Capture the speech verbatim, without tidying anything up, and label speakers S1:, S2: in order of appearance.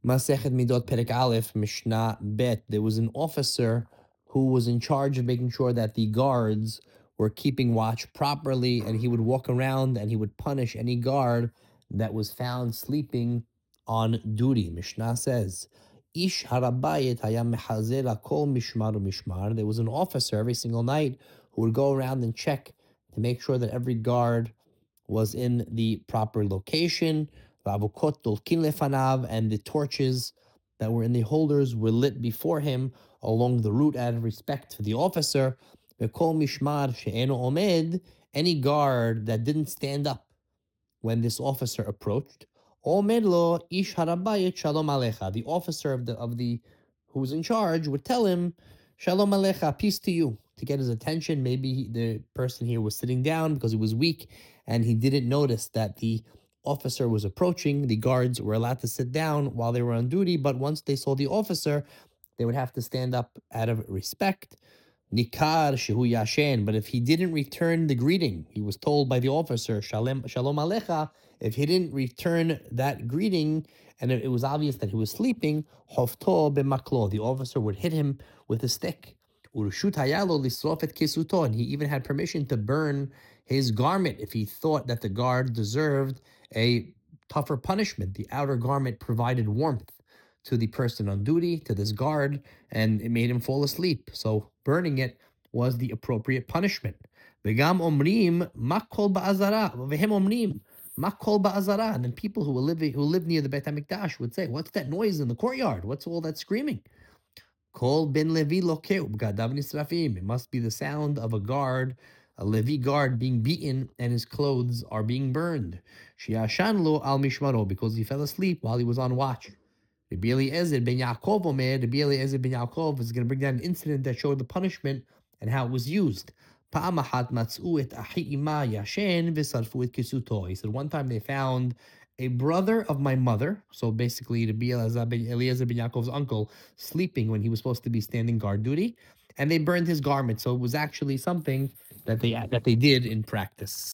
S1: Masechet Midot Perek Aleph, Mishnah Bet. There was an officer who was in charge of making sure that the guards were keeping watch properly, and he would walk around and he would punish any guard that was found sleeping on duty. Mishnah says, Ish harabayit hayam mechazer kol mishmar mishmar. There was an officer every single night who would go around and check to make sure that every guard was in the proper location. And the torches that were in the holders were lit before him along the route out of respect for the officer. Any guard that didn't stand up when this officer approached, the officer of the of the who was in charge would tell him, Shalom Alecha, peace to you, to get his attention. Maybe the person here was sitting down because he was weak and he didn't notice that the officer was approaching. The guards were allowed to sit down while they were on duty, but once they saw the officer, they would have to stand up out of respect. Nikar shehu yashen, but if he didn't return the greeting, he was told by the officer, Shalom, Shalom Alecha, if he didn't return that greeting, and it, it was obvious that he was sleeping, Hofto b'maklo, the officer would hit him with a stick. Urushut hayalo lisrofet kesuto, and he even had permission to burn his garment if he thought that the guard deserved a tougher punishment. The outer garment provided warmth to the person on duty, to this guard, and it made him fall asleep. So burning it was the appropriate punishment. V'gam omrim makol ba'azara, v'hem omrim makol ba'azara. And then people who live who live near the Beit HaMikdash would say, "What's that noise in the courtyard? What's all that screaming?" Kol ben Levi lokeu b'gadav nisrafim. It must be the sound of a guard, a Levi guard being beaten, and his clothes are being burned. Shiashan lo al mishmaro, because he fell asleep while he was on watch. Rabbi Eliezer ben Yaakov Omer, Rabbi Eliezer ben Yaakov is going to bring down an incident that showed the punishment and how it was used. He said one time they found a brother of my mother, so basically Rabbi Eliezer ben Yaakov's uncle, sleeping when he was supposed to be standing guard duty, and they burned his garment. So it was actually something that they that they did in practice.